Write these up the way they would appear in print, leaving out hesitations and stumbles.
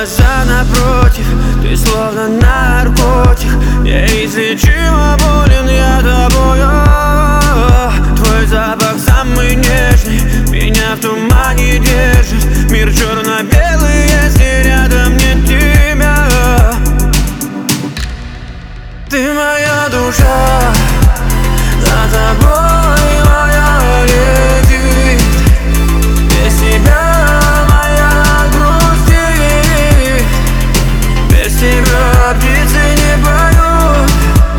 глаза напротив, ты словно наркотик. Неизлечимо болен я тобою. Твой запах самый нежный, меня в тумане держит. Мир черно-белый, если рядом нет тебя. Ты моя душа, за тобой моя летит. Без тебя моя грустит. Без тебя птицы не поют.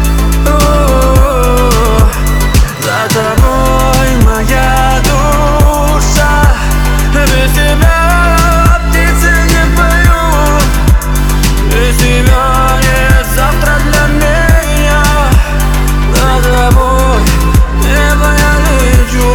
За тобой моя душа. Без тебя птицы не поют. Без тебя нет завтра для меня. За тобой небо я лечу.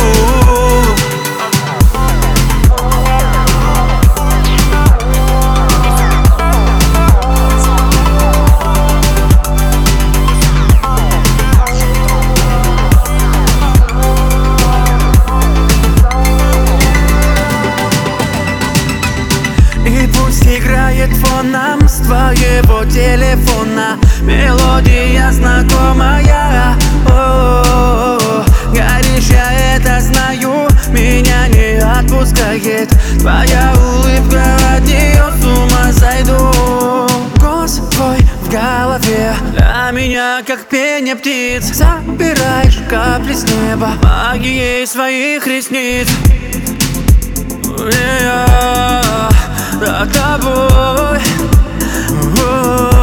И пусть играет фоном с твоего телефона мелодия знакомая. О-о-о-о. Горишь, я это знаю, меня не отпускает. Твоя улыбка, от нее с ума сойду. Голос твой в голове, для меня как пение птиц. Собираешь капли с неба магией своих ресниц. Я за тобой.